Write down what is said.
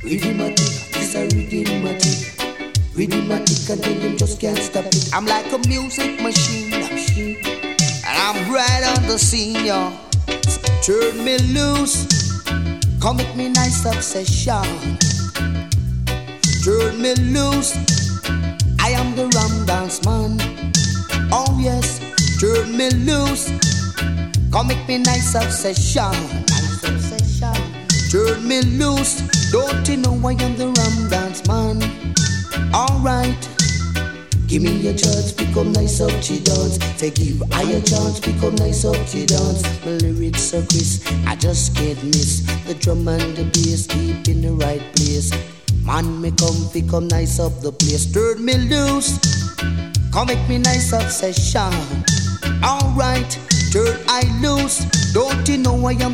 Rhythmatic, it's a rhythmatic. Rhythmatic and then them just can't stop it. I'm like a music machine, and I'm right on the scene, yo. So turn me loose, come with me nice obsession. Turn me loose, I am the Ram Dance man. Oh yes, turn me loose, come with me nice obsession. Nice obsession. Turn me loose, don't you know I am the Ram Dance man? Alright, give me a chance, become nice up to dance. Say give I a chance, become nice up to dance. My lyrics are crisp, I just can't miss. The drum and the bass keep in the right place. Man, me come nice up the place. Turn me loose, come make me nice obsession. Alright, turn I loose, don't you know I am